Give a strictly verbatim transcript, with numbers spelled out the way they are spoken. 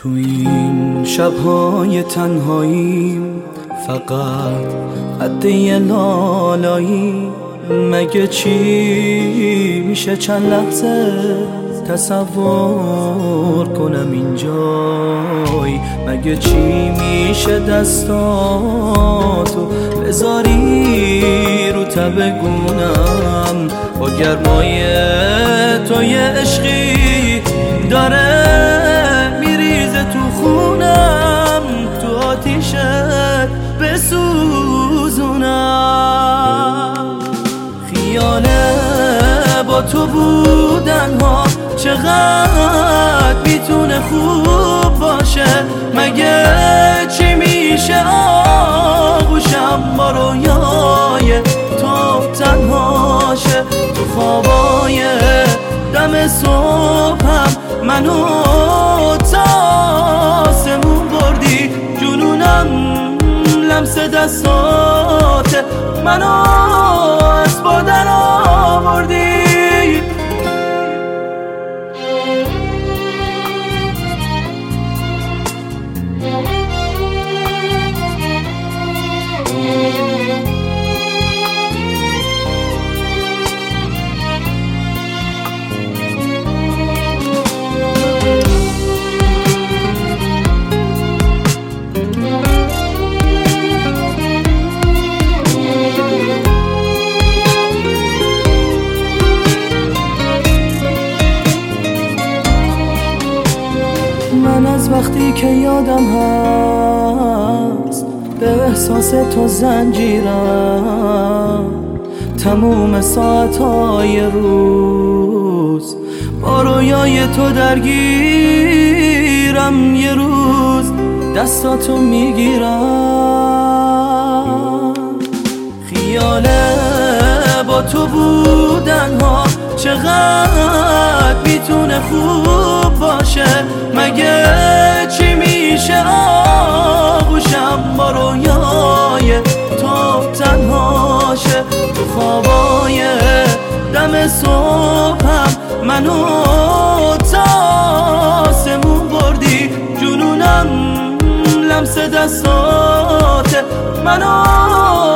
تو این شب‌های تنهاییم فقط قد یه لالایی، مگه چی میشه چند لحظه تصور کنم اینجای، مگه چی میشه دستاتو بذاری رو تبگونم با گرمای تو یه عشقی داره میریزه تو خونم، تو آتیشت بسوزونم. خیاله با تو بودن ها چقدر میتونه خوب باشه، مگه چی میشه آغوشم با رویای تو تنهاشه. تو خوابای دم صبحم منو تا آسمون بردی، جنونم لمس دستات منو از بادر آوردی. من از وقتی که یادم هست به احساس تو زنجیرم، تموم ساعتهای روز با رویای تو درگیرم، یه روز دستاتو میگیرم. خیاله با تو بودن ها چقدر میتونه خوب باشه، مگه چی میشه آغوشم با رویای تو تنهاشه. تو خوابای دم صبحم منو تا آسمون بردی، جنونم لمس دستات منو